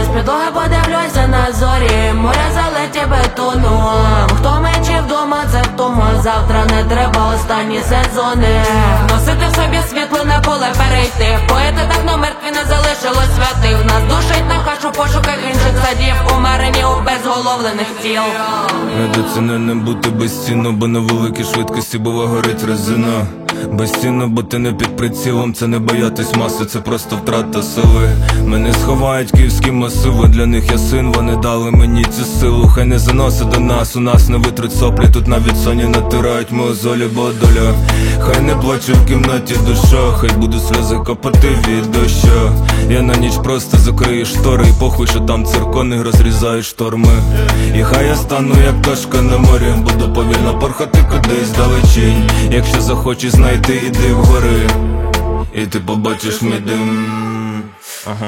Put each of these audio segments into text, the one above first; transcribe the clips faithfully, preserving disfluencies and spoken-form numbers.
З підлоги подивлюся на зорі, море залиті бетоном. Хто менше вдома, це втома. Завтра не треба останні сезони. Носити в собі світло, на поле перейти. Поети давно мертві, не залишилось святих. Нас душить на хашу пошуках інших садів, умерені у безголовлених тіл. Недоціненим бути безцінно, бо на великій швидкості бува горить резина. Безцінно, бо ти не під прицілом, це не боятись маси, це просто втрата сили. Мене сховають київські масиви, для них я син, вони дали мені цю силу. Хай не заносить до нас, у нас не витруть соплі, тут навіть соні натирають мозолі, бо доля. Хай не плаче в кімнаті душа, хай будуть сльози капати від доща. Я на ніч просто закрию штори, і похуй, що там циркони розрізають шторми. І хай я стану як пташка на морі, буду повільно порхати кудись далечінь. Якщо захочеш знайти, іди вгори, і ти побачиш мій дим. Ага.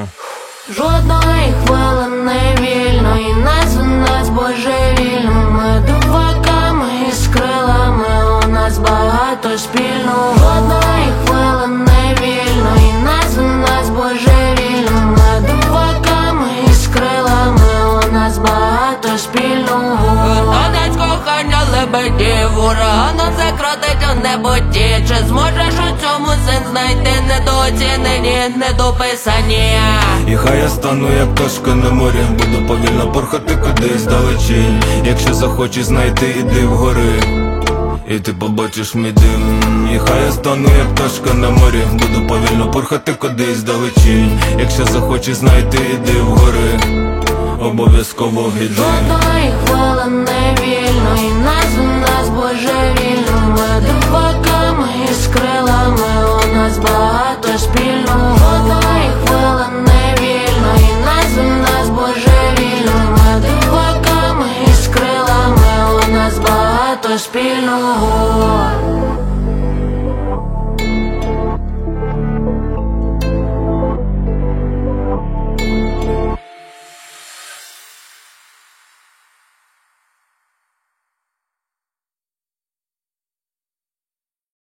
Жодної хвилини вільної, нас у нас божевільними дуваками і з крилами, у нас багато спільного. Жодної хвилини вільної, нас у нас божевільними дуваками і з крилами, у нас багато спільного. Танець кохання лебедів, ураганом закрутить у неботі. Чи зможеш у цьому сенс знайти? Недооцінені, недописані. І хай я стану як пташка на морі, буду повільно порхати кудись далечінь. Якщо захочеш знайти, іди вгори, і ти побачиш мій дим. І хай я стану як пташка на морі, буду повільно порхати кудись далечінь. Якщо захочеш знайти, іди вгори, обов'язково йди. Жодної хвилини вільної, нас у нас божевільними дуваками і з крилами, у нас багато спільного. Жодної хвилини вільної, нас у нас божевільними дуваками і з крилами, у нас багато спільного.